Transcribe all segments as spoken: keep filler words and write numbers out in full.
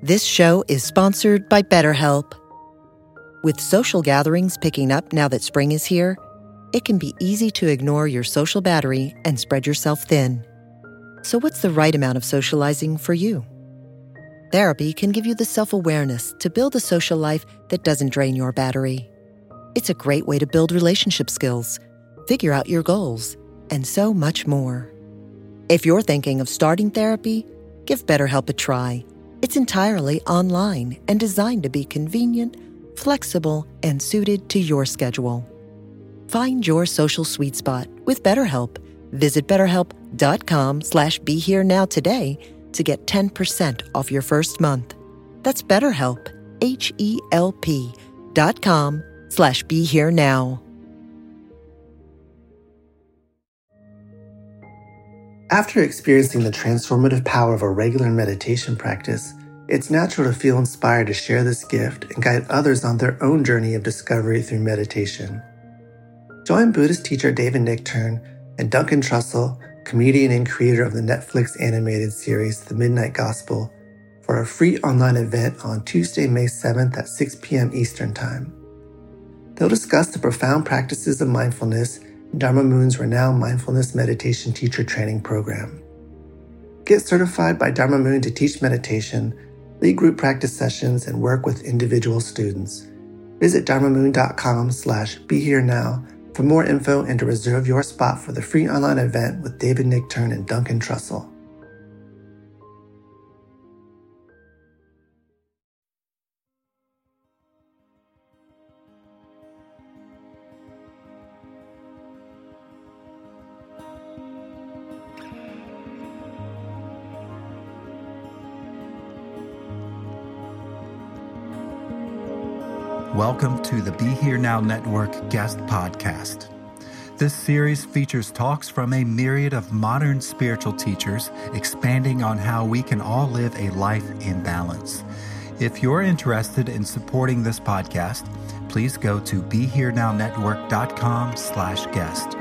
This show is sponsored by BetterHelp. With social gatherings picking up now that spring is here, it can be easy to ignore your social battery and spread yourself thin. So what's the right amount of socializing for you? Therapy can give you the self-awareness to build a social life that doesn't drain your battery. It's a great way to build relationship skills, figure out your goals, and so much more. If you're thinking of starting therapy, give BetterHelp a try. It's entirely online and designed to be convenient, flexible, and suited to your schedule. Find your social sweet spot with BetterHelp. Visit betterhelp.com slash be here now today to get ten percent off your first month. That's BetterHelp, H-E-L-P dot com slash be here now. After experiencing the transformative power of a regular meditation practice, it's natural to feel inspired to share this gift and guide others on their own journey of discovery through meditation. Join Buddhist teacher David Nichtern and Duncan Trussell, comedian and creator of the Netflix animated series The Midnight Gospel, for a free online event on Tuesday, May seventh at six p.m. Eastern Time. They'll discuss the profound practices of mindfulness in Dharma Moon's renowned mindfulness meditation teacher training program. Get certified by Dharma Moon to teach meditation, lead group practice sessions, and work with individual students. Visit dharmamoon.com slash be here now for more info and to reserve your spot for the free online event with David Nichtern and Duncan Trussell. Welcome to the Be Here Now Network guest podcast. This series features talks from a myriad of modern spiritual teachers expanding on how we can all live a life in balance. If you're interested in supporting this podcast, please go to BeHereNowNetwork.com slash guest.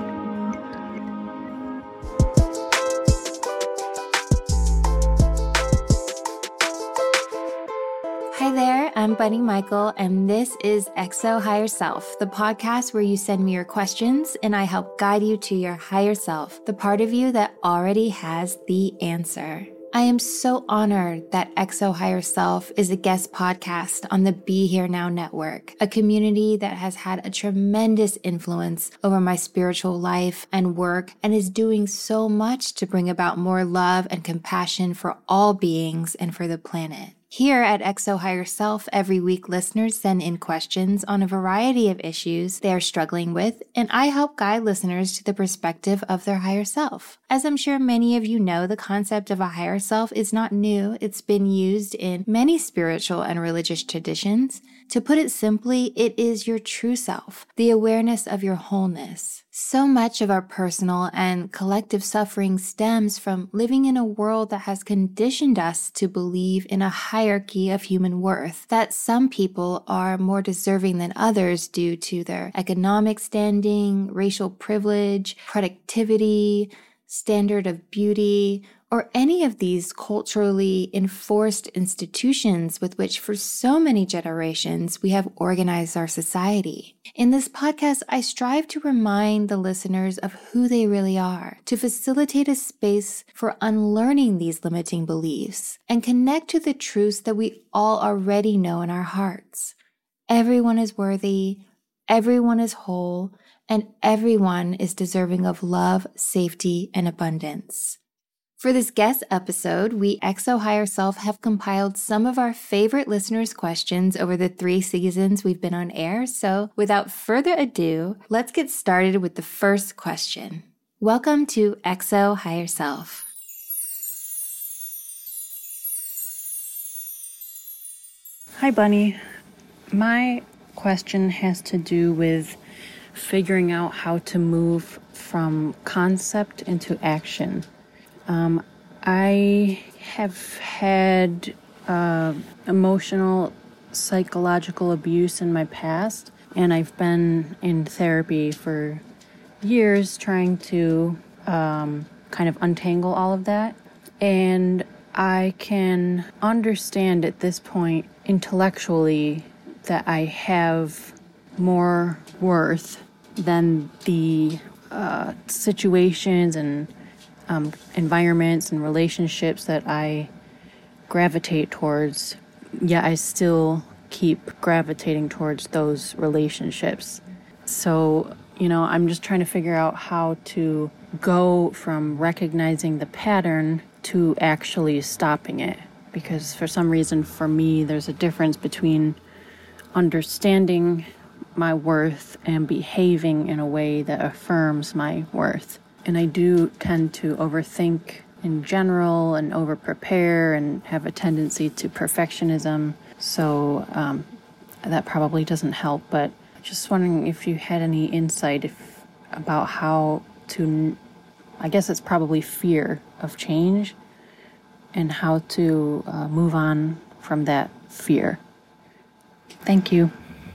Hi there, I'm Bunny Michael, and this is X O Higher Self, the podcast where you send me your questions and I help guide you to your higher self, the part of you that already has the answer. I am so honored that X O Higher Self is a guest podcast on the Be Here Now Network, a community that has had a tremendous influence over my spiritual life and work and is doing so much to bring about more love and compassion for all beings and for the planet. Here at X O Higher Self, every week listeners send in questions on a variety of issues they are struggling with, and I help guide listeners to the perspective of their higher self. As I'm sure many of you know, the concept of a higher self is not new. It's been used in many spiritual and religious traditions. To put it simply, it is your true self, the awareness of your wholeness. So much of our personal and collective suffering stems from living in a world that has conditioned us to believe in a hierarchy of human worth, that some people are more deserving than others due to their economic standing, racial privilege, productivity, standard of beauty, or any of these culturally enforced institutions with which for so many generations we have organized our society. In this podcast, I strive to remind the listeners of who they really are, to facilitate a space for unlearning these limiting beliefs, and connect to the truths that we all already know in our hearts. Everyone is worthy, everyone is whole, and everyone is deserving of love, safety, and abundance. For this guest episode, we X O Higher Self have compiled some of our favorite listeners' questions over the three seasons we've been on air. So without further ado, let's get started with the first question. Welcome to X O Higher Self. Hi, Bunny. My question has to do with figuring out how to move from concept into action. Um, I have had uh, emotional, psychological abuse in my past, and I've been in therapy for years trying to um, kind of untangle all of that. And I can understand at this point intellectually that I have more worth than the uh, situations and um, environments and relationships that I gravitate towards. Yet I still keep gravitating towards those relationships. So, you know, I'm just trying to figure out how to go from recognizing the pattern to actually stopping it. Because for some reason, for me, there's a difference between understanding my worth and behaving in a way that affirms my worth. And I do tend to overthink in general and over-prepare and have a tendency to perfectionism. So um, that probably doesn't help, but just wondering if you had any insight if, about how to, I guess it's probably fear of change, and how to uh, move on from that fear. Thank you.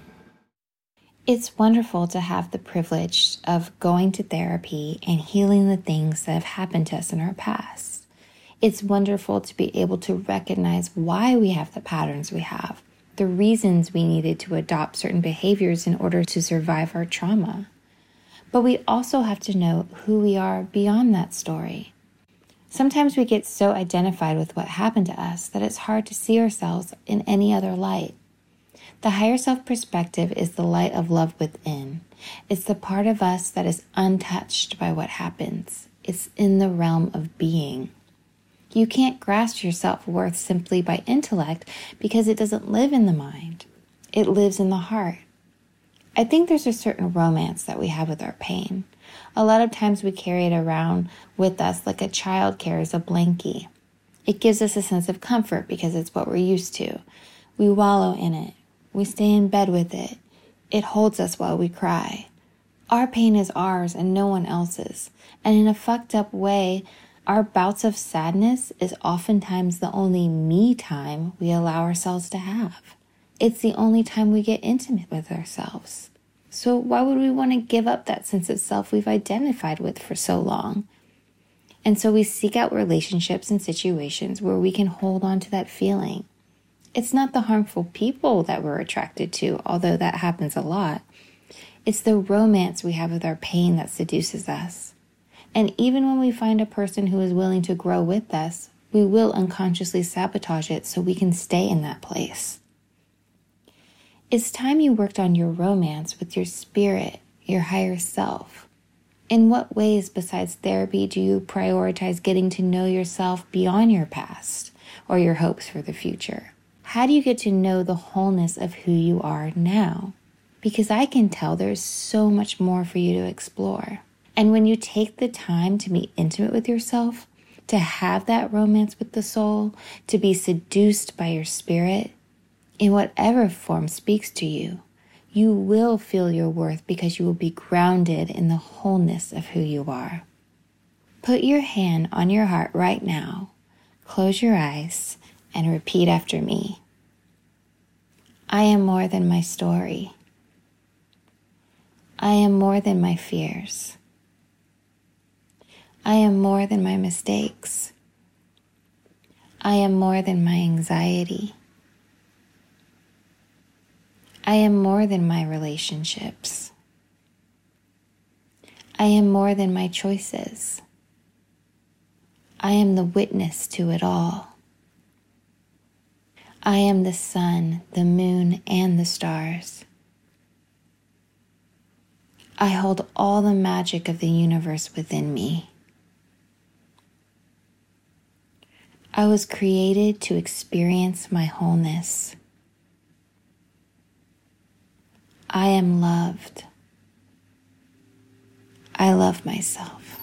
It's wonderful to have the privilege of going to therapy and healing the things that have happened to us in our past. It's wonderful to be able to recognize why we have the patterns we have, the reasons we needed to adopt certain behaviors in order to survive our trauma. But we also have to know who we are beyond that story. Sometimes we get so identified with what happened to us that it's hard to see ourselves in any other light. The higher self perspective is the light of love within. It's the part of us that is untouched by what happens. It's in the realm of being. You can't grasp your self-worth simply by intellect because it doesn't live in the mind. It lives in the heart. I think there's a certain romance that we have with our pain. A lot of times we carry it around with us like a child carries a blankie. It gives us a sense of comfort because it's what we're used to. We wallow in it. We stay in bed with it. It holds us while we cry. Our pain is ours and no one else's. And in a fucked up way, our bouts of sadness is oftentimes the only me time we allow ourselves to have. It's the only time we get intimate with ourselves. So why would we want to give up that sense of self we've identified with for so long? And so we seek out relationships and situations where we can hold on to that feeling. It's not the harmful people that we're attracted to, although that happens a lot. It's the romance we have with our pain that seduces us. And even when we find a person who is willing to grow with us, we will unconsciously sabotage it so we can stay in that place. It's time you worked on your romance with your spirit, your higher self. In what ways besides therapy do you prioritize getting to know yourself beyond your past or your hopes for the future? How do you get to know the wholeness of who you are now? Because I can tell there's so much more for you to explore. And when you take the time to be intimate with yourself, to have that romance with the soul, to be seduced by your spirit, in whatever form speaks to you, you will feel your worth because you will be grounded in the wholeness of who you are. Put your hand on your heart right now, close your eyes, and repeat after me. I am more than my story. I am more than my fears. I am more than my mistakes. I am more than my anxiety. I am more than my relationships. I am more than my choices. I am the witness to it all. I am the sun, the moon, and the stars. I hold all the magic of the universe within me. I was created to experience my wholeness. I am loved. I love myself.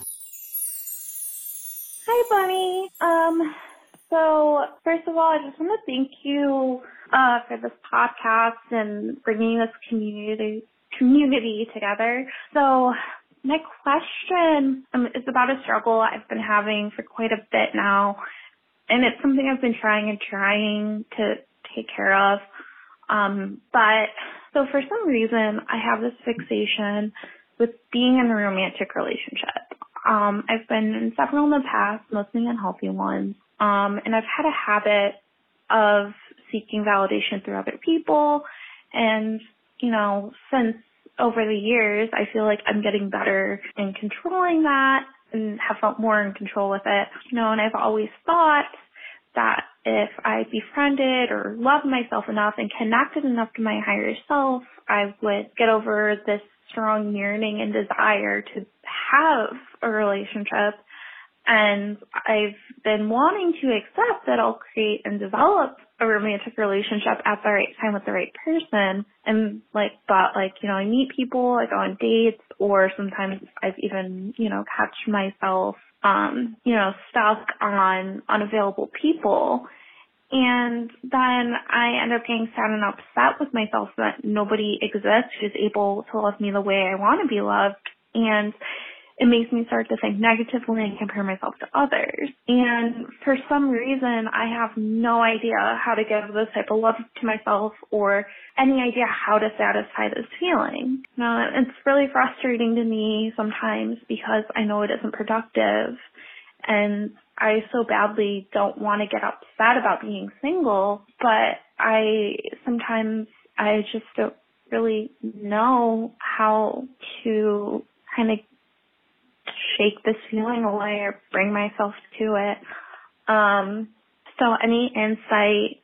Hi, Bunny. Um, so first of all, I just want to thank you uh, for this podcast and bringing this community community together. So my question um, is about a struggle I've been having for quite a bit now, and it's something I've been trying and trying to take care of. Um, but so for some reason, I have this fixation with being in a romantic relationship. Um, I've been in several in the past, mostly unhealthy ones. Um, and I've had a habit of seeking validation through other people. And, you know, since over the years, I feel like I'm getting better in controlling that and have felt more in control with it. You know, and I've always thought that if I befriended or loved myself enough and connected enough to my higher self, I would get over this strong yearning and desire to have a relationship. And I've been wanting to accept that I'll create and develop a romantic relationship at the right time with the right person. And like, but like, you know, I meet people, I go on dates, or sometimes I've even, you know, catch myself, um, you know, stuck on unavailable people. And then I end up getting sad and upset with myself that nobody exists who's able to love me the way I want to be loved. And it makes me start to think negatively and compare myself to others. And for some reason, I have no idea how to give this type of love to myself or any idea how to satisfy this feeling. Now, it's really frustrating to me sometimes because I know it isn't productive, and I so badly don't want to get upset about being single, but I sometimes I just don't really know how to kind of shake this feeling away or bring myself to it. Um, so any insight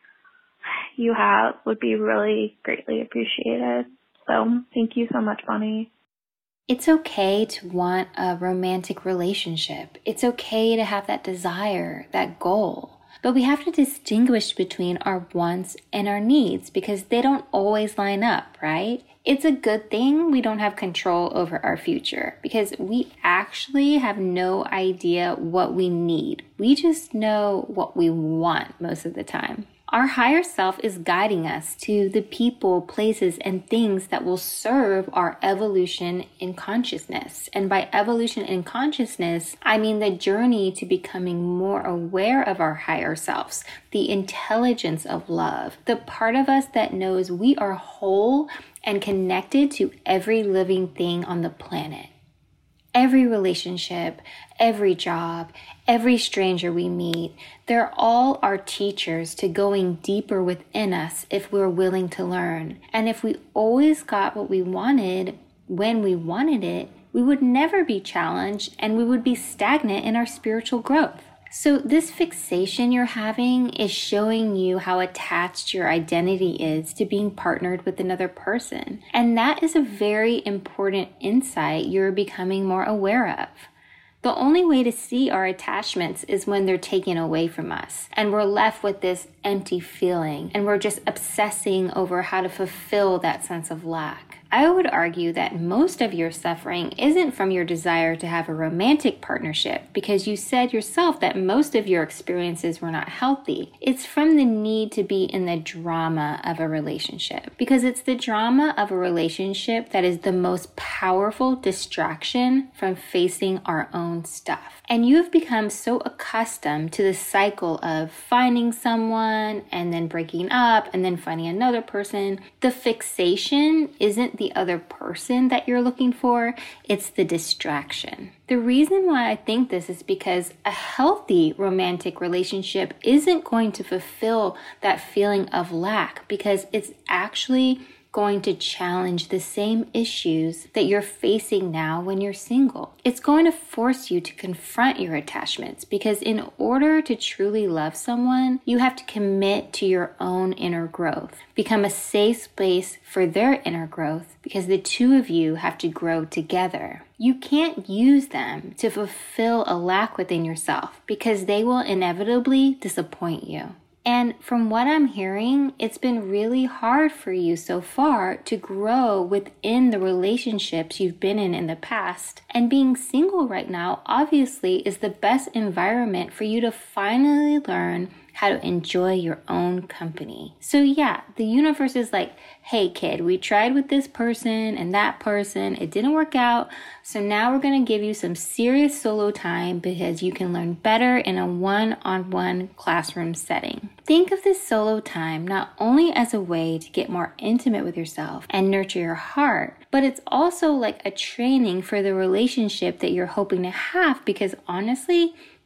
you have would be really greatly appreciated. So thank you so much, Bonnie. It's okay to want a romantic relationship. It's okay to have that desire, that goal. But we have to distinguish between our wants and our needs because they don't always line up, right? It's a good thing we don't have control over our future because we actually have no idea what we need. We just know what we want most of the time. Our higher self is guiding us to the people, places, and things that will serve our evolution in consciousness. And by evolution in consciousness, I mean the journey to becoming more aware of our higher selves, the intelligence of love, the part of us that knows we are whole and connected to every living thing on the planet. Every relationship, every job, every stranger we meet, they're all our teachers to going deeper within us if we're willing to learn. And if we always got what we wanted when we wanted it, we would never be challenged and we would be stagnant in our spiritual growth. So this fixation you're having is showing you how attached your identity is to being partnered with another person. And that is a very important insight you're becoming more aware of. The only way to see our attachments is when they're taken away from us and we're left with this empty feeling and we're just obsessing over how to fulfill that sense of lack. I would argue that most of your suffering isn't from your desire to have a romantic partnership because you said yourself that most of your experiences were not healthy. It's from the need to be in the drama of a relationship because it's the drama of a relationship that is the most powerful distraction from facing our own stuff. And you've become so accustomed to the cycle of finding someone and then breaking up and then finding another person. The fixation isn't the other person that you're looking for, it's the distraction. The reason why I think this is because a healthy romantic relationship isn't going to fulfill that feeling of lack because it's actually going to challenge the same issues that you're facing now when you're single. It's going to force you to confront your attachments because in order to truly love someone, you have to commit to your own inner growth, become a safe space for their inner growth because the two of you have to grow together. You can't use them to fulfill a lack within yourself because they will inevitably disappoint you. And from what I'm hearing, it's been really hard for you so far to grow within the relationships you've been in in the past. And being single right now, obviously, is the best environment for you to finally learn how to enjoy your own company. So yeah, the universe is like, hey kid, we tried with this person and that person, it didn't work out. So now we're gonna give you some serious solo time because you can learn better in a one-on-one classroom setting. Think of this solo time not only as a way to get more intimate with yourself and nurture your heart, but it's also like a training for the relationship that you're hoping to have because honestly,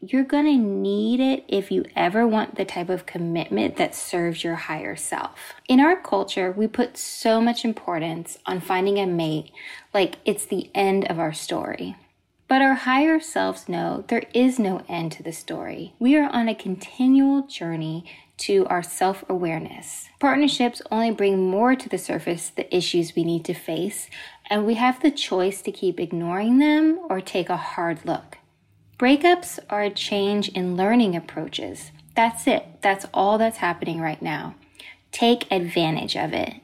you're going to need it if you ever want the type of commitment that serves your higher self. In our culture, we put so much importance on finding a mate like it's the end of our story. But our higher selves know there is no end to the story. We are on a continual journey to our self-awareness. Partnerships only bring more to the surface the issues we need to face, and we have the choice to keep ignoring them or take a hard look. Breakups are a change in learning approaches. That's it. That's all that's happening right now. Take advantage of it.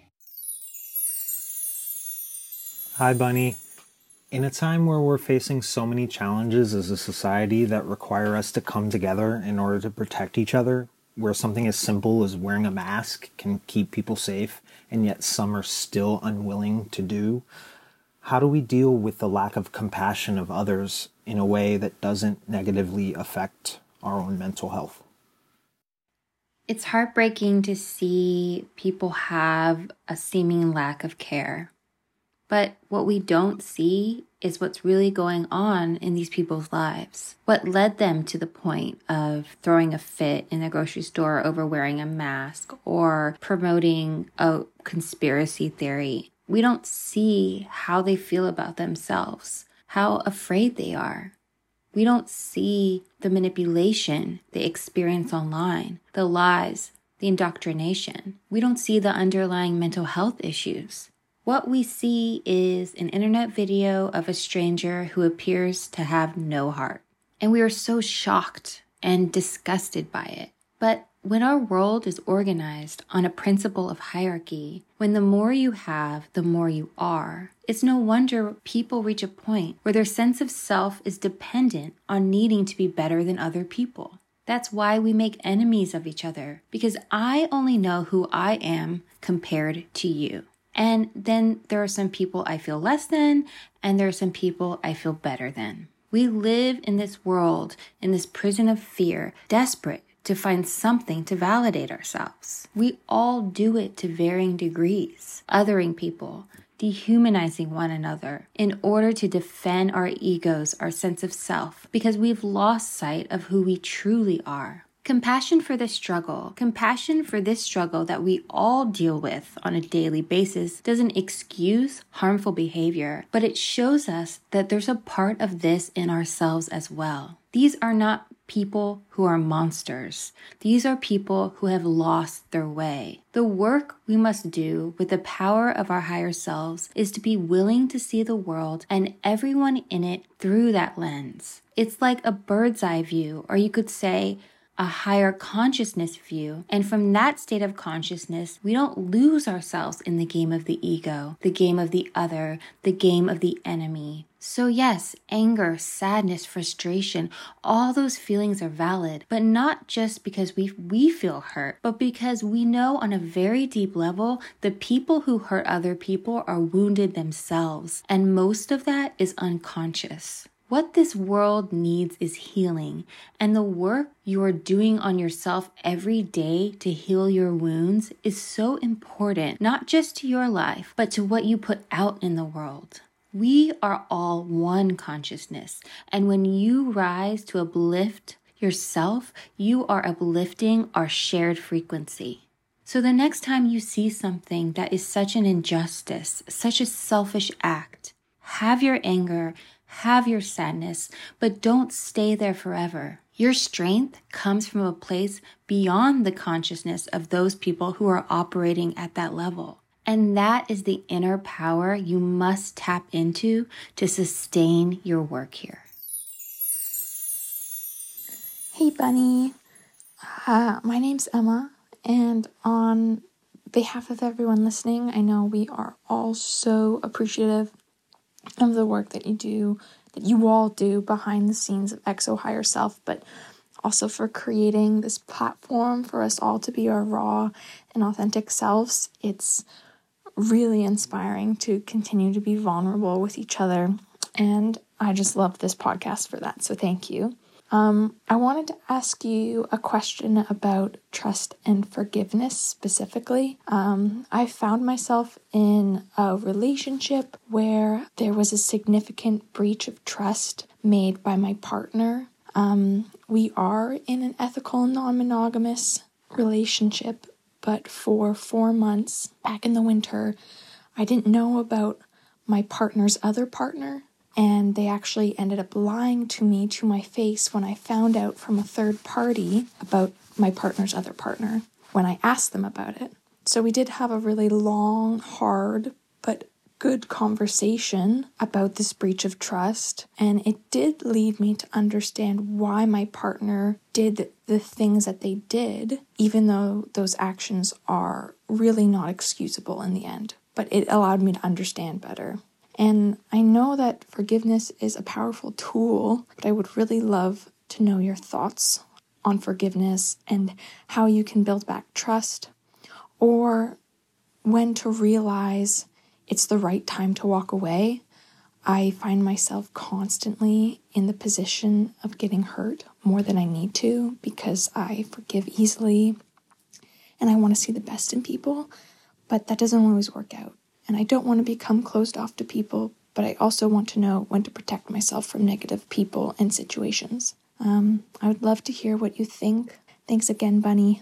Hi, Bunny. In a time where we're facing so many challenges as a society that require us to come together in order to protect each other, where something as simple as wearing a mask can keep people safe, and yet some are still unwilling to do, how do we deal with the lack of compassion of others in a way that doesn't negatively affect our own mental health? It's heartbreaking to see people have a seeming lack of care. But what we don't see is what's really going on in these people's lives. What led them to the point of throwing a fit in the grocery store over wearing a mask or promoting a conspiracy theory. We don't see how they feel about themselves, how afraid they are. We don't see the manipulation they experience online, the lies, the indoctrination. We don't see the underlying mental health issues. What we see is an internet video of a stranger who appears to have no heart. And we are so shocked and disgusted by it. But when our world is organized on a principle of hierarchy, when the more you have, the more you are, it's no wonder people reach a point where their sense of self is dependent on needing to be better than other people. That's why we make enemies of each other, because I only know who I am compared to you. And then there are some people I feel less than, and there are some people I feel better than. We live in this world, in this prison of fear, desperate to find something to validate ourselves. We all do it to varying degrees, othering people, dehumanizing one another in order to defend our egos, our sense of self, because we've lost sight of who we truly are. Compassion for this struggle, compassion for this struggle that we all deal with on a daily basis doesn't excuse harmful behavior, but it shows us that there's a part of this in ourselves as well. These are not people who are monsters. These are people who have lost their way. The work we must do with the power of our higher selves is to be willing to see the world and everyone in it through that lens. It's like a bird's eye view, or you could say, a higher consciousness view. And from that state of consciousness, we don't lose ourselves in the game of the ego, the game of the other, the game of the enemy. So yes, anger, sadness, frustration, all those feelings are valid, but not just because we we feel hurt, but because we know on a very deep level, the people who hurt other people are wounded themselves. And most of that is unconscious. What this world needs is healing, and the work you are doing on yourself every day to heal your wounds is so important, not just to your life, but to what you put out in the world. We are all one consciousness, and when you rise to uplift yourself, you are uplifting our shared frequency. So the next time you see something that is such an injustice, such a selfish act, have your anger, have your sadness, but don't stay there forever. Your strength comes from a place beyond the consciousness of those people who are operating at that level. And that is the inner power you must tap into to sustain your work here. Hey, Bunny. Uh, my name's Emma, and on behalf of everyone listening, I know we are all so appreciative of the work that you do, that you all do behind the scenes of X O Higher Self, but also for creating this platform for us all to be our raw and authentic selves. It's really inspiring to continue to be vulnerable with each other, and I just love this podcast for that, so thank you. Um, I wanted to ask you a question about trust and forgiveness specifically. Um, I found myself in a relationship where there was a significant breach of trust made by my partner. Um, we are in an ethical, non-monogamous relationship, but for four months back in the winter, I didn't know about my partner's other partner, and they actually ended up lying to me to my face when I found out from a third party about my partner's other partner when I asked them about it. So we did have a really long, hard, but good conversation about this breach of trust, and it did lead me to understand why my partner did the things that they did, even though those actions are really not excusable in the end. But it allowed me to understand better. And I know that forgiveness is a powerful tool, but I would really love to know your thoughts on forgiveness and how you can build back trust, or when to realize it's the right time to walk away. I find myself constantly in the position of getting hurt more than I need to because I forgive easily and I want to see the best in people, but that doesn't always work out. And I don't want to become closed off to people, but I also want to know when to protect myself from negative people and situations. Um, I would love to hear what you think. Thanks again, Bunny.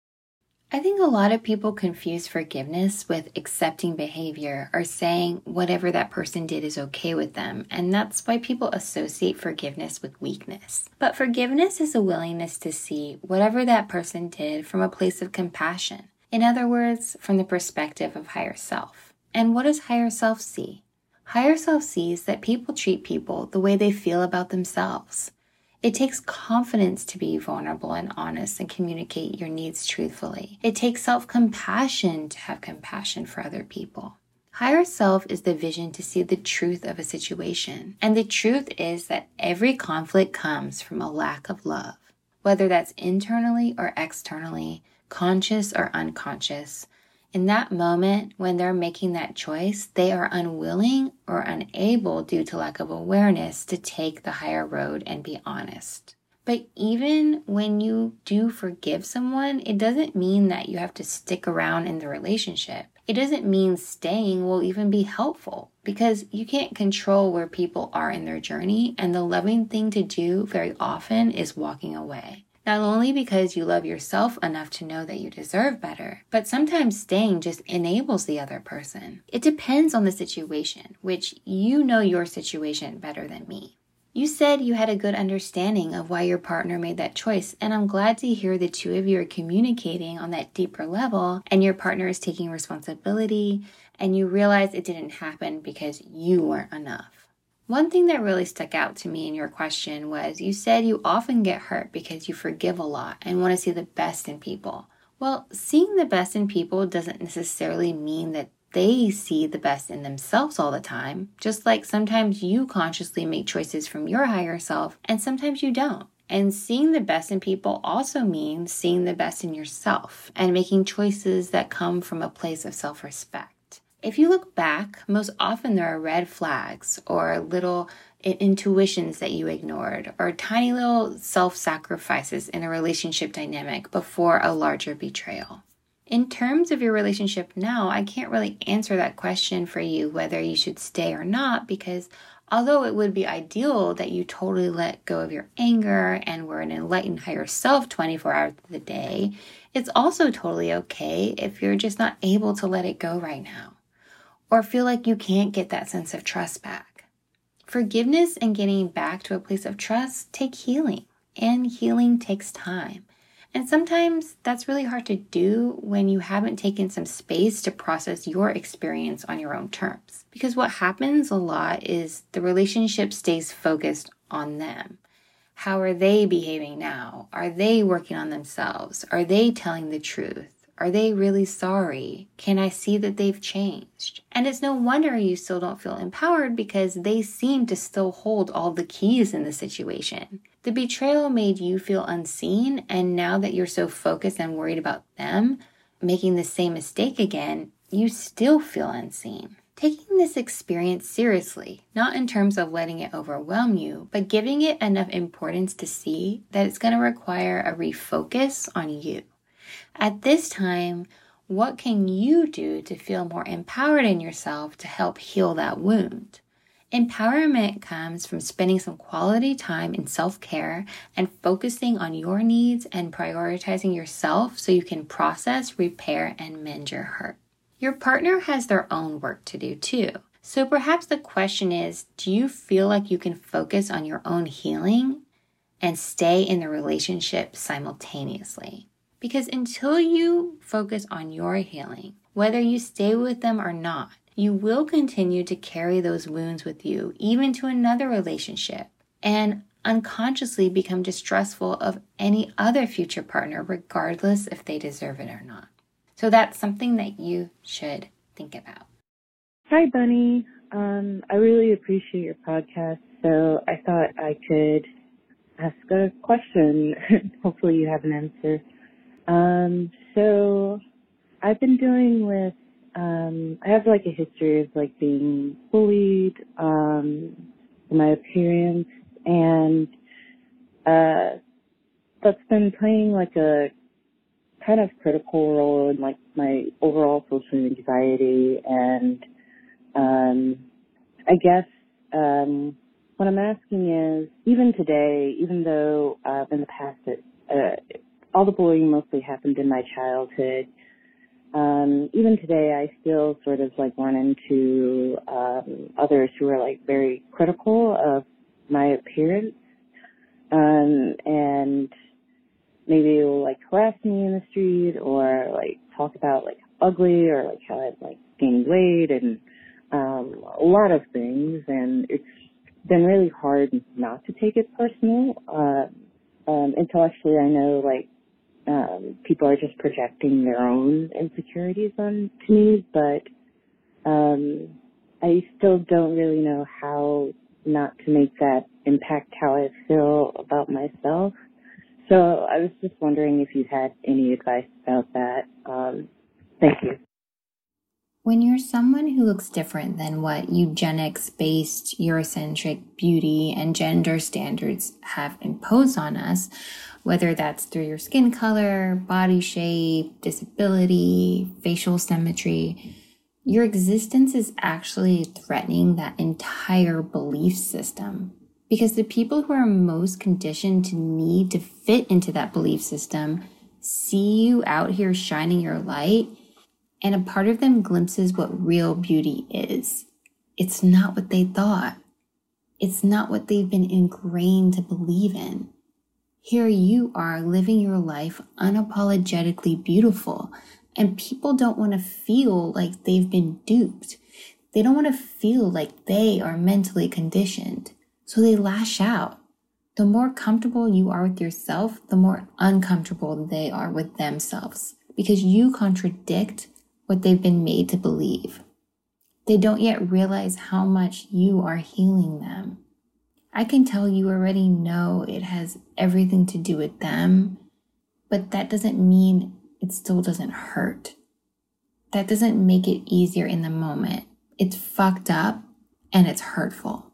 I think a lot of people confuse forgiveness with accepting behavior or saying whatever that person did is okay with them, and that's why people associate forgiveness with weakness. But forgiveness is a willingness to see whatever that person did from a place of compassion. In other words, from the perspective of higher self. And what does higher self see? Higher self sees that people treat people the way they feel about themselves. It takes confidence to be vulnerable and honest and communicate your needs truthfully. It takes self-compassion to have compassion for other people. Higher self is the vision to see the truth of a situation. And the truth is that every conflict comes from a lack of love. Whether that's internally or externally, conscious or unconscious. In that moment, when they're making that choice, they are unwilling or unable due to lack of awareness to take the higher road and be honest. But even when you do forgive someone, it doesn't mean that you have to stick around in the relationship. It doesn't mean staying will even be helpful because you can't control where people are in their journey, and the loving thing to do very often is walking away. Not only because you love yourself enough to know that you deserve better, but sometimes staying just enables the other person. It depends on the situation, which you know your situation better than me. You said you had a good understanding of why your partner made that choice, and I'm glad to hear the two of you are communicating on that deeper level, and your partner is taking responsibility, and you realize it didn't happen because you weren't enough. One thing that really stuck out to me in your question was you said you often get hurt because you forgive a lot and want to see the best in people. Well, seeing the best in people doesn't necessarily mean that they see the best in themselves all the time, just like sometimes you consciously make choices from your higher self and sometimes you don't. And seeing the best in people also means seeing the best in yourself and making choices that come from a place of self-respect. If you look back, most often there are red flags or little intuitions that you ignored or tiny little self-sacrifices in a relationship dynamic before a larger betrayal. In terms of your relationship now, I can't really answer that question for you whether you should stay or not, because although it would be ideal that you totally let go of your anger and were an enlightened higher self twenty-four hours of the day, it's also totally okay if you're just not able to let it go right now, or feel like you can't get that sense of trust back. Forgiveness and getting back to a place of trust take healing, and healing takes time. And sometimes that's really hard to do when you haven't taken some space to process your experience on your own terms. Because what happens a lot is the relationship stays focused on them. How are they behaving now? Are they working on themselves? Are they telling the truth? Are they really sorry? Can I see that they've changed? And it's no wonder you still don't feel empowered because they seem to still hold all the keys in the situation. The betrayal made you feel unseen, and now that you're so focused and worried about them making the same mistake again, you still feel unseen. Taking this experience seriously, not in terms of letting it overwhelm you, but giving it enough importance to see that it's going to require a refocus on you. At this time, what can you do to feel more empowered in yourself to help heal that wound? Empowerment comes from spending some quality time in self-care and focusing on your needs and prioritizing yourself so you can process, repair, and mend your hurt. Your partner has their own work to do too. So perhaps the question is, do you feel like you can focus on your own healing and stay in the relationship simultaneously? Because until you focus on your healing, whether you stay with them or not, you will continue to carry those wounds with you, even to another relationship, and unconsciously become distrustful of any other future partner, regardless if they deserve it or not. So that's something that you should think about. Hi, Bunny. Um, I really appreciate your podcast, so I thought I could ask a question. Hopefully you have an answer. Um, so I've been dealing with Um, I have like a history of like being bullied, um, in my appearance, and, uh, that's been playing like a kind of critical role in like my overall social anxiety. And, um, I guess, um, what I'm asking is, even today, even though, uh, in the past, it, uh, all the bullying mostly happened in my childhood, Um, even today, I still sort of like run into um, others who are like very critical of my appearance, um, and maybe will like harass me in the street or like talk about like ugly or like how I've like gained weight and um, a lot of things. And it's been really hard not to take it personal. Uh, um, intellectually, I know like. Um, people are just projecting their own insecurities onto me, but um, I still don't really know how not to make that impact how I feel about myself. So I was just wondering if you had any advice about that. Um, thank you. When you're someone who looks different than what eugenics-based Eurocentric beauty and gender standards have imposed on us, whether that's through your skin color, body shape, disability, facial symmetry, your existence is actually threatening that entire belief system. Because the people who are most conditioned to need to fit into that belief system see you out here shining your light, and a part of them glimpses what real beauty is. It's not what they thought. It's not what they've been ingrained to believe in. Here you are living your life unapologetically beautiful, and people don't want to feel like they've been duped. They don't want to feel like they are mentally conditioned, so they lash out. The more comfortable you are with yourself, the more uncomfortable they are with themselves, because you contradict what they've been made to believe. They don't yet realize how much you are healing them. I can tell you already know it has everything to do with them, but that doesn't mean it still doesn't hurt. That doesn't make it easier in the moment. It's fucked up and it's hurtful.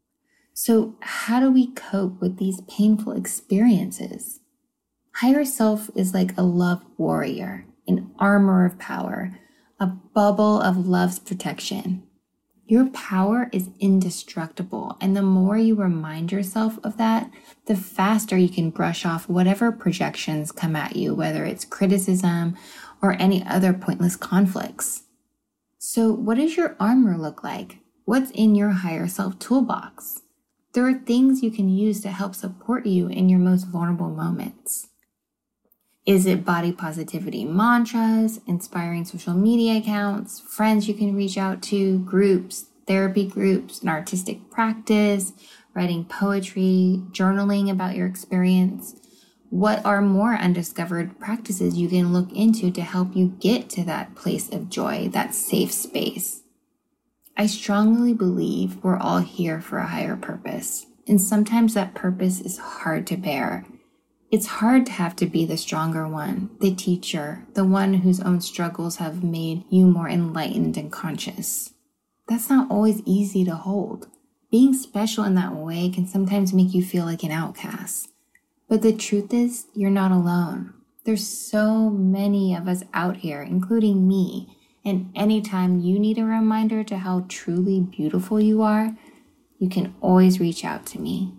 So how do we cope with these painful experiences? Higher self is like a love warrior, an armor of power, a bubble of love's protection. Your power is indestructible, and the more you remind yourself of that, the faster you can brush off whatever projections come at you, whether it's criticism or any other pointless conflicts. So what does your armor look like? What's in your higher self toolbox? There are things you can use to help support you in your most vulnerable moments. Is it body positivity mantras, inspiring social media accounts, friends you can reach out to, groups, therapy groups, an artistic practice, writing poetry, journaling about your experience? What are more undiscovered practices you can look into to help you get to that place of joy, that safe space? I strongly believe we're all here for a higher purpose, and sometimes that purpose is hard to bear. It's hard to have to be the stronger one, the teacher, the one whose own struggles have made you more enlightened and conscious. That's not always easy to hold. Being special in that way can sometimes make you feel like an outcast. But the truth is, you're not alone. There's so many of us out here, including me, and anytime you need a reminder to how truly beautiful you are, you can always reach out to me.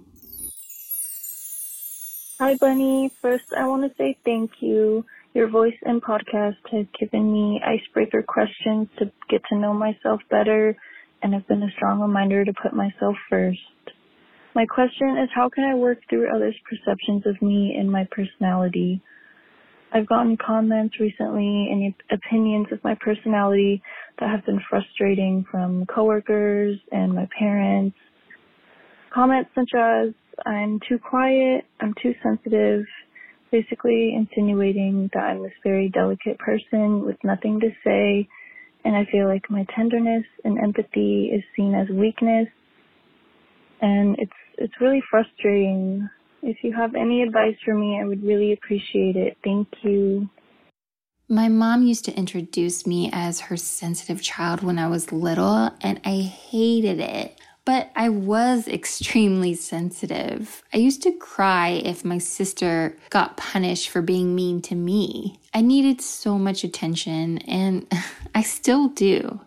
Hi, Bunny. First, I want to say thank you. Your voice and podcast has given me icebreaker questions to get to know myself better and have been a strong reminder to put myself first. My question is, how can I work through others' perceptions of me and my personality? I've gotten comments recently and opinions of my personality that have been frustrating from coworkers and my parents. Comments such as, I'm too quiet, I'm too sensitive, basically insinuating that I'm this very delicate person with nothing to say, and I feel like my tenderness and empathy is seen as weakness, and it's it's really frustrating. If you have any advice for me, I would really appreciate it. Thank you. My mom used to introduce me as her sensitive child when I was little, and I hated it. But I was extremely sensitive. I used to cry if my sister got punished for being mean to me. I needed so much attention, and I still do.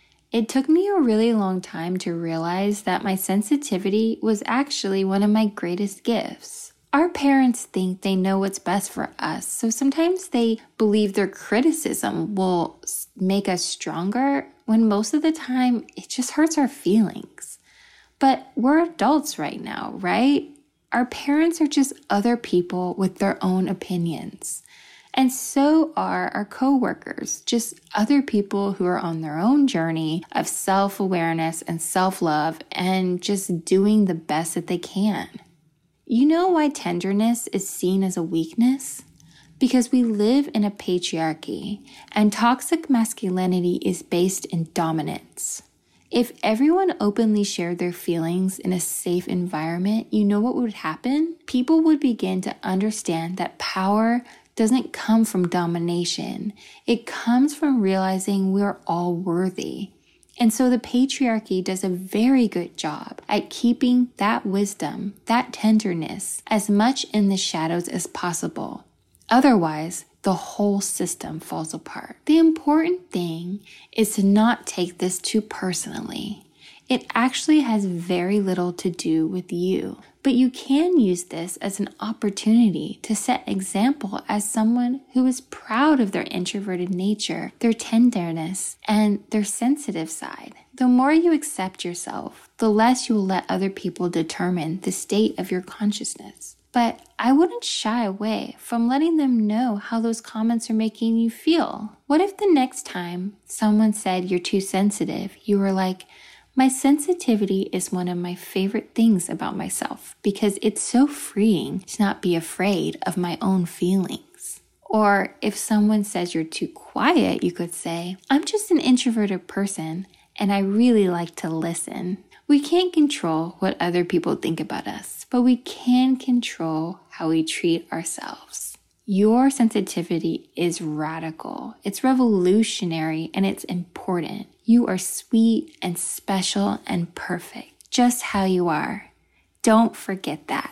It took me a really long time to realize that my sensitivity was actually one of my greatest gifts. Our parents think they know what's best for us, so sometimes they believe their criticism will make us stronger, when most of the time it just hurts our feelings. But we're adults right now, right? Our parents are just other people with their own opinions. And so are our coworkers, just other people who are on their own journey of self-awareness and self-love and just doing the best that they can. You know why tenderness is seen as a weakness? Because we live in a patriarchy, and toxic masculinity is based in dominance. If everyone openly shared their feelings in a safe environment, you know what would happen? People would begin to understand that power doesn't come from domination. It comes from realizing we're all worthy. And so the patriarchy does a very good job at keeping that wisdom, that tenderness, as much in the shadows as possible. Otherwise, the whole system falls apart. The important thing is to not take this too personally. It actually has very little to do with you, but you can use this as an opportunity to set example as someone who is proud of their introverted nature, their tenderness, and their sensitive side. The more you accept yourself, the less you will let other people determine the state of your consciousness. But I wouldn't shy away from letting them know how those comments are making you feel. What if the next time someone said you're too sensitive, you were like, my sensitivity is one of my favorite things about myself because it's so freeing to not be afraid of my own feelings. Or if someone says you're too quiet, you could say, I'm just an introverted person and I really like to listen. We can't control what other people think about us, but we can control how we treat ourselves. Your sensitivity is radical, it's revolutionary, and it's important. You are sweet and special and perfect, just how you are. Don't forget that.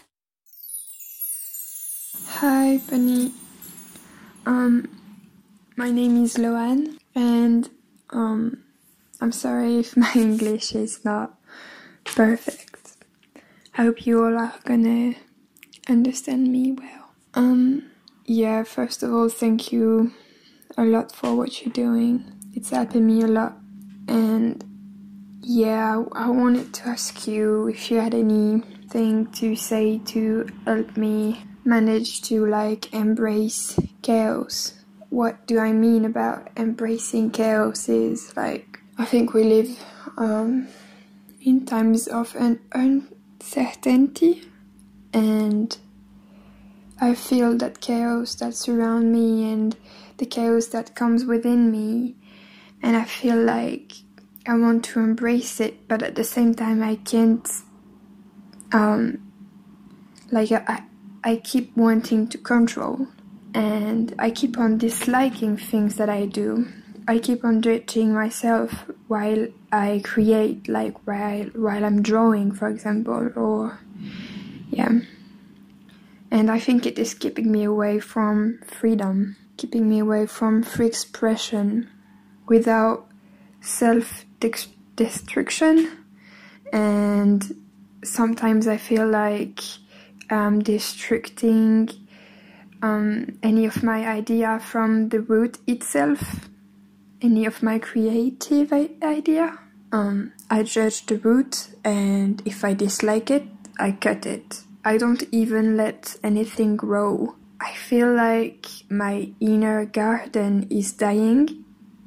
Hi, Bunny. Um, my name is Loan, and um, I'm sorry if my English is not perfect. I hope you all are gonna understand me well. Um, yeah, first of all, thank you a lot for what you're doing. It's helping me a lot. And yeah, I wanted to ask you if you had anything to say to help me manage to like embrace chaos. What do I mean about embracing chaos is like, I think we live um, in times of an uncertainty, and I feel that chaos that surrounds me and the chaos that comes within me, and I feel like I want to embrace it, but at the same time I can't, um, like I, I keep wanting to control, and I keep on disliking things that I do. I keep on judging myself while I create, like while, while I'm drawing, for example, or, yeah. And I think it is keeping me away from freedom, keeping me away from free expression without self-destruction And sometimes I feel like I'm destructing um, any of my idea from the root itself, any of my creative idea. Um, I judge the root, and if I dislike it, I cut it. I don't even let anything grow. I feel like my inner garden is dying,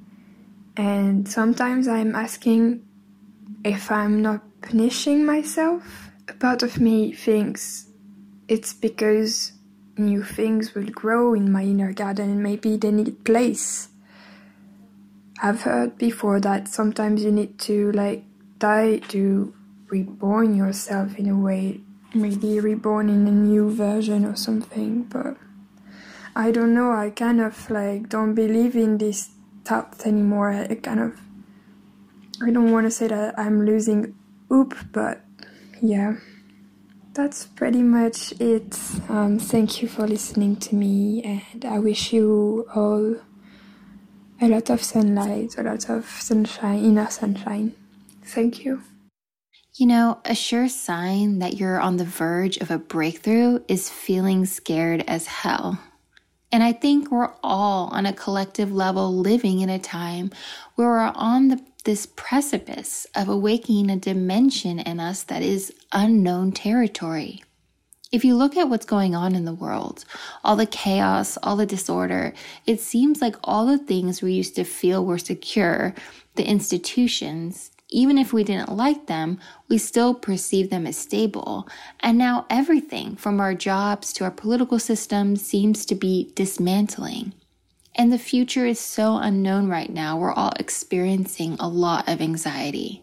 and sometimes I'm asking if I'm not punishing myself. A part of me thinks it's because new things will grow in my inner garden and maybe they need place. I've heard before that sometimes you need to like die to reborn yourself in a way, maybe reborn in a new version or something, but I don't know, I kind of like don't believe in these thoughts anymore. I kind of, I don't want to say that I'm losing hope, but yeah, that's pretty much it. Um, thank you for listening to me, and I wish you all a lot of sunlight, a lot of sunshine, inner sunshine. Thank you. You know, a sure sign that you're on the verge of a breakthrough is feeling scared as hell. And I think we're all on a collective level living in a time where we're on the, this precipice of awakening a dimension in us that is unknown territory. If you look at what's going on in the world, all the chaos, all the disorder, it seems like all the things we used to feel were secure, the institutions, even if we didn't like them, we still perceive them as stable. And now everything from our jobs to our political system seems to be dismantling. And the future is so unknown right now. We're all experiencing a lot of anxiety.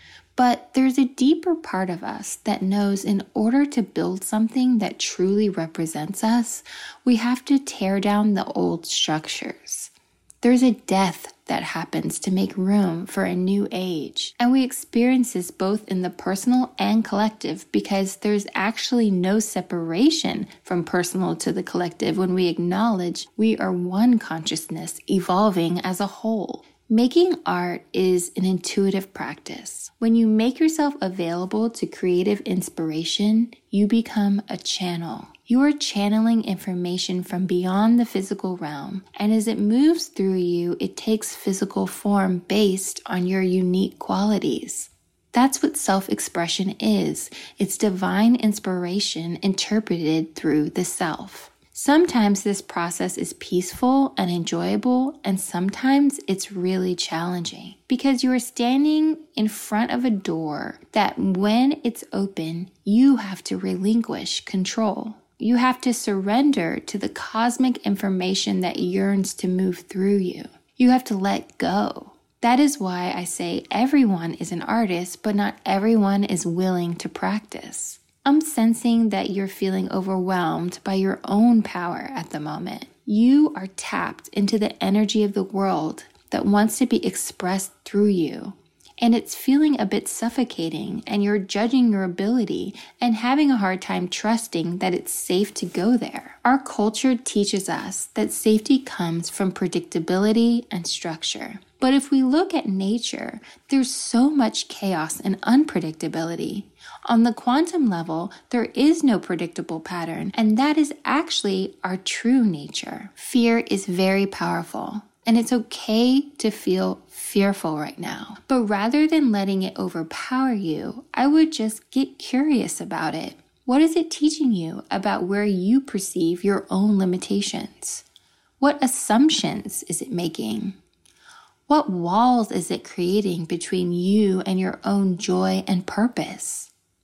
But there's a deeper part of us that knows in order to build something that truly represents us, we have to tear down the old structures. There's a death that happens to make room for a new age. And we experience this both in the personal and collective because there's actually no separation from personal to the collective when we acknowledge we are one consciousness evolving as a whole. Making art is an intuitive practice. When you make yourself available to creative inspiration, you become a channel. You are channeling information from beyond the physical realm, and as it moves through you, it takes physical form based on your unique qualities. That's what self-expression is. It's divine inspiration interpreted through the self. Sometimes this process is peaceful and enjoyable, and sometimes it's really challenging because you are standing in front of a door that when it's open, you have to relinquish control. You have to surrender to the cosmic information that yearns to move through you. You have to let go. That is why I say everyone is an artist, but not everyone is willing to practice. I'm sensing that you're feeling overwhelmed by your own power at the moment. You are tapped into the energy of the world that wants to be expressed through you. And it's feeling a bit suffocating, and you're judging your ability and having a hard time trusting that it's safe to go there. Our culture teaches us that safety comes from predictability and structure. But if we look at nature, there's so much chaos and unpredictability. On the quantum level, there is no predictable pattern, and that is actually our true nature. Fear is very powerful, and it's okay to feel fearful right now. But rather than letting it overpower you, I would just get curious about it. What is it teaching you about where you perceive your own limitations? What assumptions is it making? What walls is it creating between you and your own joy and purpose?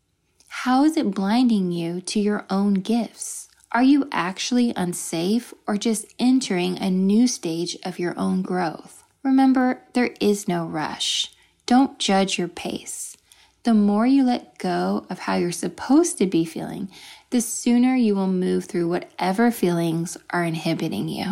How is it blinding you to your own gifts? Are you actually unsafe or just entering a new stage of your own growth? Remember, there is no rush. Don't judge your pace. The more you let go of how you're supposed to be feeling, the sooner you will move through whatever feelings are inhibiting you.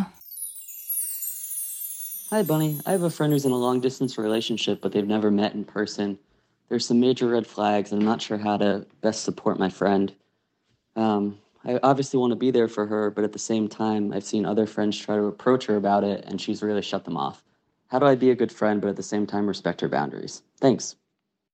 Hi, Bunny. I have a friend who's in a long-distance relationship, but they've never met in person. There's some major red flags, and I'm not sure how to best support my friend. Um, I obviously want to be there for her, but at the same time, I've seen other friends try to approach her about it, and she's really shut them off. How do I be a good friend, but at the same time respect her boundaries? Thanks.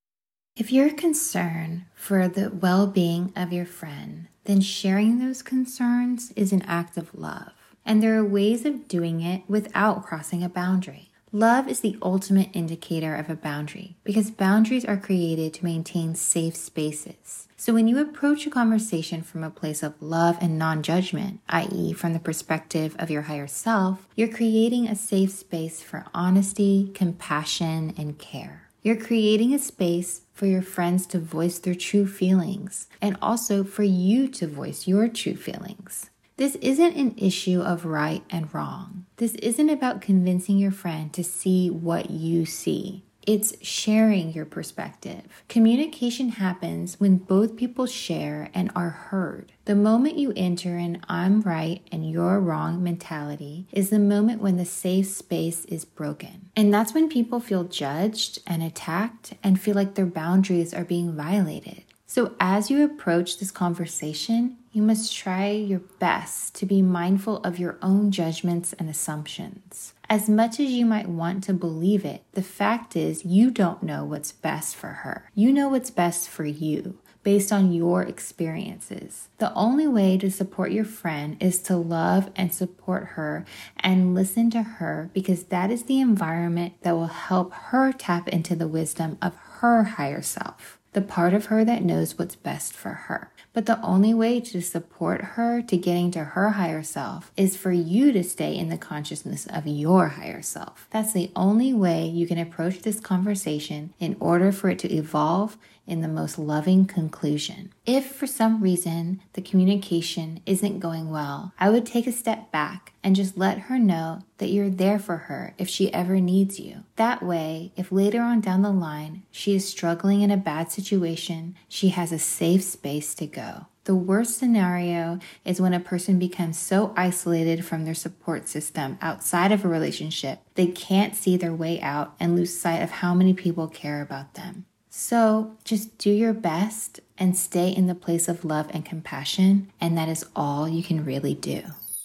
If you're concerned for the well-being of your friend, then sharing those concerns is an act of love. And there are ways of doing it without crossing a boundary. Love is the ultimate indicator of a boundary because boundaries are created to maintain safe spaces. So when you approach a conversation from a place of love and non-judgment, that is from the perspective of your higher self, you're creating a safe space for honesty, compassion, and care. You're creating a space for your friends to voice their true feelings and also for you to voice your true feelings. This isn't an issue of right and wrong. This isn't about convincing your friend to see what you see. It's sharing your perspective. Communication happens when both people share and are heard. The moment you enter an I'm right and you're wrong mentality is the moment when the safe space is broken. And that's when people feel judged and attacked and feel like their boundaries are being violated. So as you approach this conversation, you must try your best to be mindful of your own judgments and assumptions. As much as you might want to believe it, the fact is you don't know what's best for her. You know what's best for you based on your experiences. The only way to support your friend is to love and support her and listen to her because that is the environment that will help her tap into the wisdom of her higher self. The part of her that knows what's best for her. But the only way to support her to getting to her higher self is for you to stay in the consciousness of your higher self. That's the only way you can approach this conversation in order for it to evolve in the most loving conclusion. If for some reason the communication isn't going well, I would take a step back and just let her know that you're there for her if she ever needs you. That way, if later on down the line she is struggling in a bad situation, she has a safe space to go. The worst scenario is when a person becomes so isolated from their support system outside of a relationship, they can't see their way out and lose sight of how many people care about them. So just do your best and stay in the place of love and compassion, and that is all you can really do.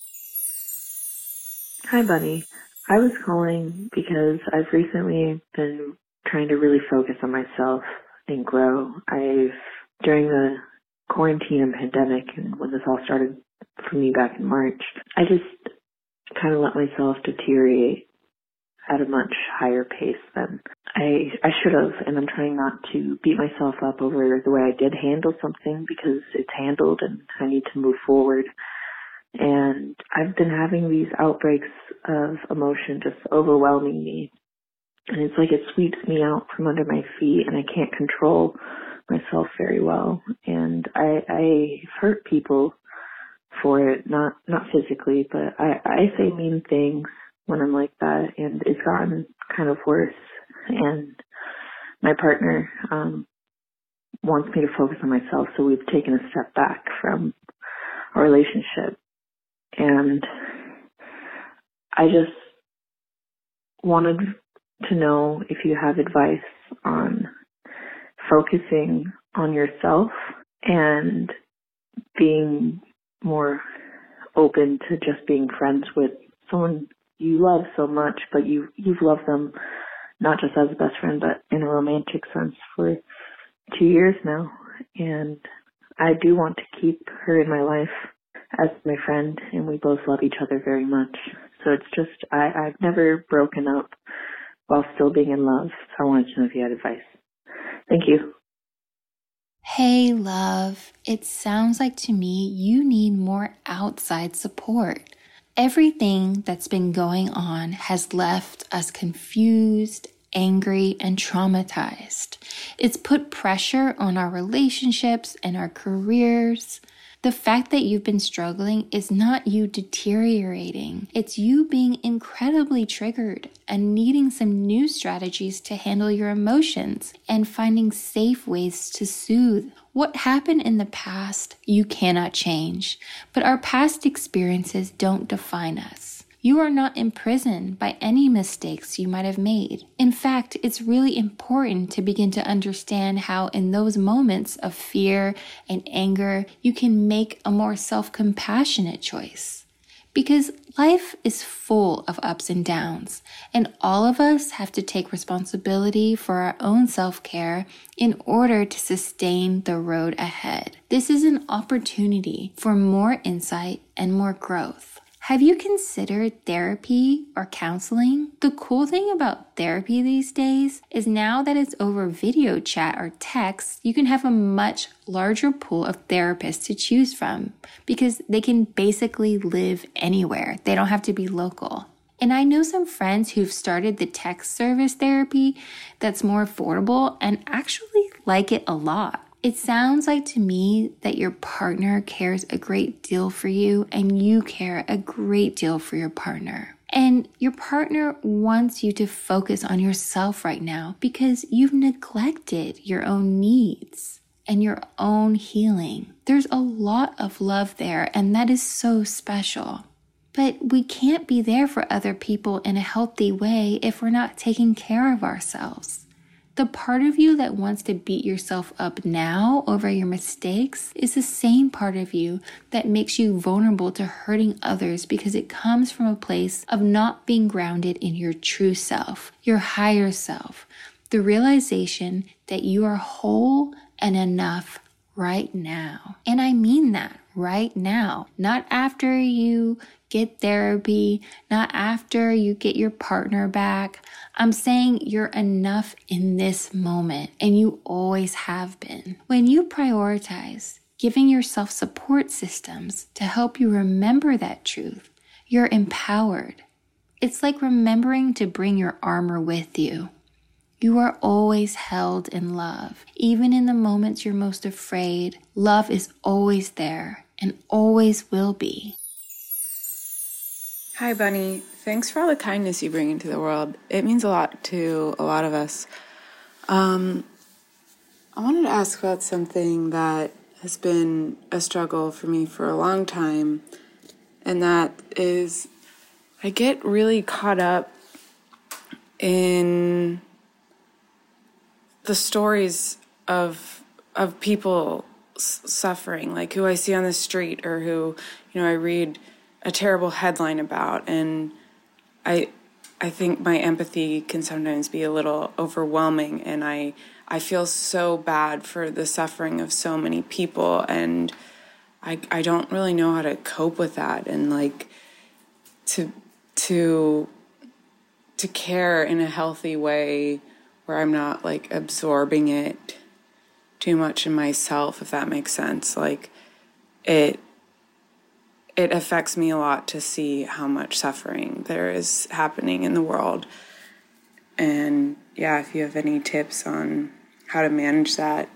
Hi, Bunny. I was calling because I've recently been trying to really focus on myself and grow. I've, during the quarantine and pandemic, and when this all started for me back in March, I just kind of let myself deteriorate at a much higher pace than I I should have, and I'm trying not to beat myself up over the way I did handle something because it's handled and I need to move forward. And I've been having these outbreaks of emotion just overwhelming me, and it's like it sweeps me out from under my feet and I can't control myself very well. And I I hurt people for it, not not physically, but I, I say mean things when I'm like that, and it's gotten kind of worse. And my partner um, wants me to focus on myself, so we've taken a step back from our relationship. And I just wanted to know if you have advice on focusing on yourself and being more open to just being friends with someone you love so much, but you, you've loved them not just as a best friend, but in a romantic sense for two years now. And I do want to keep her in my life as my friend, and we both love each other very much. So it's just, I, I've never broken up while still being in love. So I wanted to know if you had advice. Thank you. Hey, love. It sounds like to me you need more outside support. Everything that's been going on has left us confused, angry, and traumatized. It's put pressure on our relationships and our careers. The fact that you've been struggling is not you deteriorating. It's you being incredibly triggered and needing some new strategies to handle your emotions and finding safe ways to soothe. What happened in the past, you cannot change, but our past experiences don't define us. You are not imprisoned by any mistakes you might have made. In fact, it's really important to begin to understand how in those moments of fear and anger, you can make a more self-compassionate choice. Because life is full of ups and downs, and all of us have to take responsibility for our own self-care in order to sustain the road ahead. This is an opportunity for more insight and more growth. Have you considered therapy or counseling? The cool thing about therapy these days is now that it's over video chat or text, you can have a much larger pool of therapists to choose from because they can basically live anywhere. They don't have to be local. And I know some friends who've started the text service therapy that's more affordable and actually like it a lot. It sounds like to me that your partner cares a great deal for you and you care a great deal for your partner. And your partner wants you to focus on yourself right now because you've neglected your own needs and your own healing. There's a lot of love there, and that is so special. But we can't be there for other people in a healthy way if we're not taking care of ourselves. The part of you that wants to beat yourself up now over your mistakes is the same part of you that makes you vulnerable to hurting others because it comes from a place of not being grounded in your true self, your higher self, the realization that you are whole and enough right now. And I mean that right now, not after you get therapy, not after you get your partner back. I'm saying you're enough in this moment, and you always have been. When you prioritize giving yourself support systems to help you remember that truth, you're empowered. It's like remembering to bring your armor with you. You are always held in love. Even in the moments you're most afraid, love is always there and always will be. Hi, Bunny. Thanks for all the kindness you bring into the world. It means a lot to a lot of us. Um, I wanted to ask about something that has been a struggle for me for a long time, and that is I get really caught up in the stories of of people s- suffering, like who I see on the street or who, you know, I read a terrible headline about, and I I think my empathy can sometimes be a little overwhelming, and I I feel so bad for the suffering of so many people, and I I don't really know how to cope with that, and like to to to care in a healthy way where I'm not like absorbing it too much in myself, if that makes sense. Like it It affects me a lot to see how much suffering there is happening in the world. And yeah, if you have any tips on how to manage that,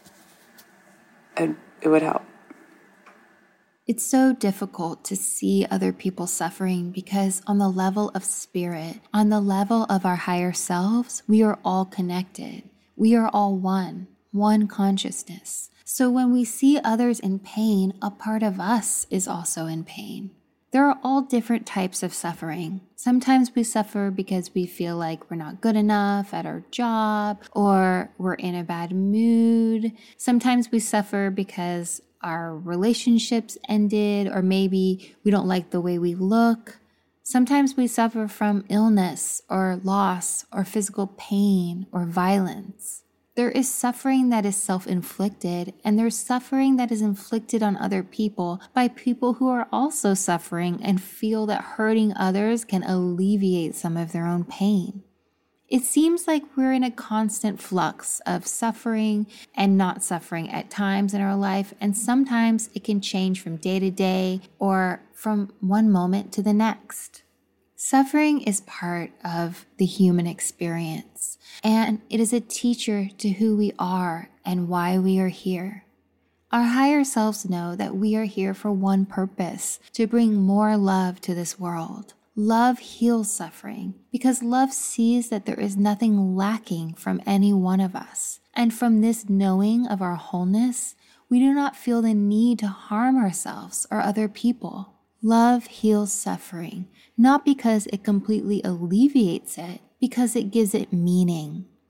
it would help. It's so difficult to see other people suffering because on the level of spirit, on the level of our higher selves, we are all connected. We are all one, one consciousness. So when we see others in pain, a part of us is also in pain. There are all different types of suffering. Sometimes we suffer because we feel like we're not good enough at our job, or we're in a bad mood. Sometimes we suffer because our relationships ended, or maybe we don't like the way we look. Sometimes we suffer from illness or loss or physical pain or violence. There is suffering that is self-inflicted, and there's suffering that is inflicted on other people by people who are also suffering and feel that hurting others can alleviate some of their own pain. It seems like we're in a constant flux of suffering and not suffering at times in our life, and sometimes it can change from day to day or from one moment to the next. Suffering is part of the human experience, and it is a teacher to who we are and why we are here. Our higher selves know that we are here for one purpose, to bring more love to this world. Love heals suffering because love sees that there is nothing lacking from any one of us. And from this knowing of our wholeness, we do not feel the need to harm ourselves or other people. Love heals suffering, not because it completely alleviates it, because it gives it meaning.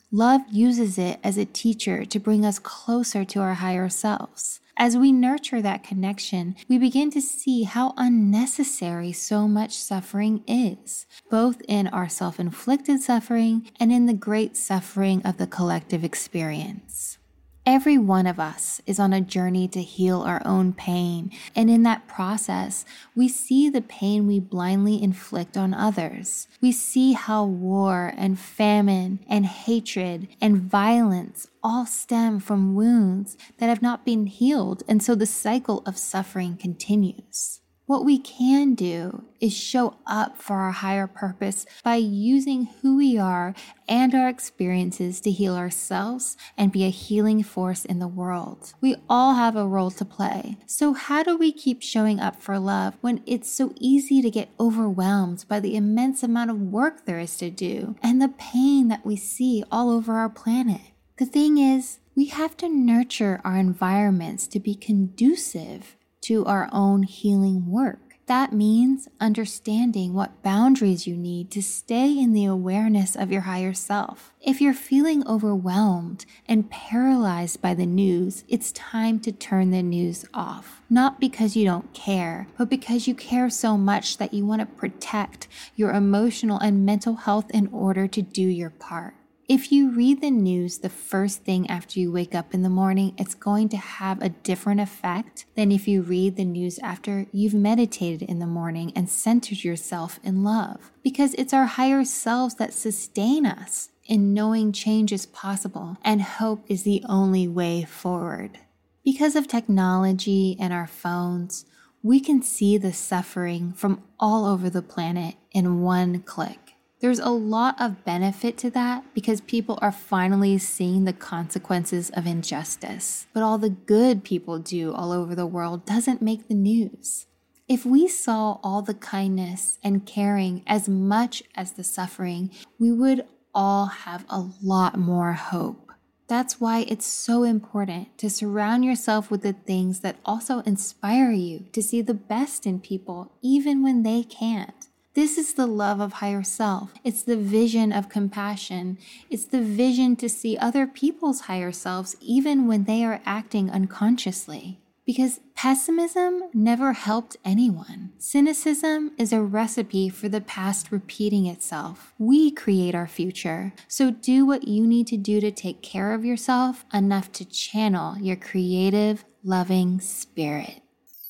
Love uses it as a teacher to bring us closer to our higher selves. As we nurture that connection, we begin to see how unnecessary so much suffering is, both in our self-inflicted suffering and in the great suffering of the collective experience. Every one of us is on a journey to heal our own pain, and in that process, we see the pain we blindly inflict on others. We see how war and famine and hatred and violence all stem from wounds that have not been healed, and so the cycle of suffering continues. What we can do is show up for our higher purpose by using who we are and our experiences to heal ourselves and be a healing force in the world. We all have a role to play. So how do we keep showing up for love when it's so easy to get overwhelmed by the immense amount of work there is to do and the pain that we see all over our planet? The thing is, we have to nurture our environments to be conducive to our own healing work. That means understanding what boundaries you need to stay in the awareness of your higher self. If you're feeling overwhelmed and paralyzed by the news, it's time to turn the news off. Not because you don't care, but because you care so much that you want to protect your emotional and mental health in order to do your part. If you read the news the first thing after you wake up in the morning, it's going to have a different effect than if you read the news after you've meditated in the morning and centered yourself in love. Because it's our higher selves that sustain us in knowing change is possible and hope is the only way forward. Because of technology and our phones, we can see the suffering from all over the planet in one click. There's a lot of benefit to that because people are finally seeing the consequences of injustice. But all the good people do all over the world doesn't make the news. If we saw all the kindness and caring as much as the suffering, we would all have a lot more hope. That's why it's so important to surround yourself with the things that also inspire you to see the best in people, even when they can't. This is the love of higher self. It's the vision of compassion. It's the vision to see other people's higher selves even when they are acting unconsciously. Because pessimism never helped anyone. Cynicism is a recipe for the past repeating itself. We create our future. So do what you need to do to take care of yourself enough to channel your creative, loving spirit.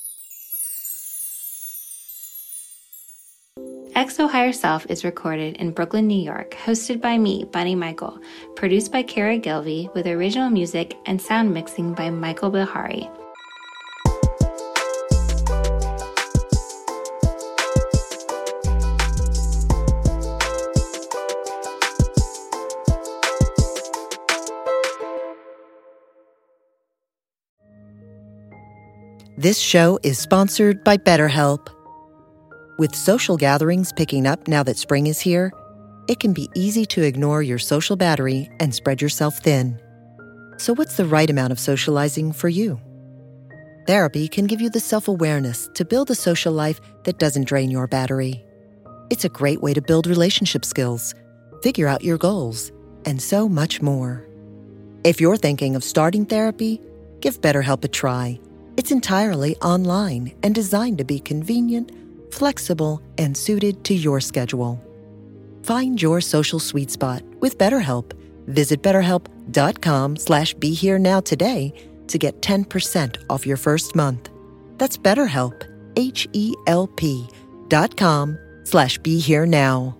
X O Higher Self is recorded in Brooklyn, New York, hosted by me, Bunny Michael, produced by Kara Gilvey, with original music and sound mixing by Michael Bihari. This show is sponsored by BetterHelp. With social gatherings picking up now that spring is here, it can be easy to ignore your social battery and spread yourself thin. So what's the right amount of socializing for you? Therapy can give you the self-awareness to build a social life that doesn't drain your battery. It's a great way to build relationship skills, figure out your goals, and so much more. If you're thinking of starting therapy, give BetterHelp a try. It's entirely online and designed to be convenient, flexible, and suited to your schedule. Find your social sweet spot with BetterHelp. Visit betterhelp.com slash be here now today to get ten percent off your first month. That's BetterHelp, H E L P dot com slash be here now.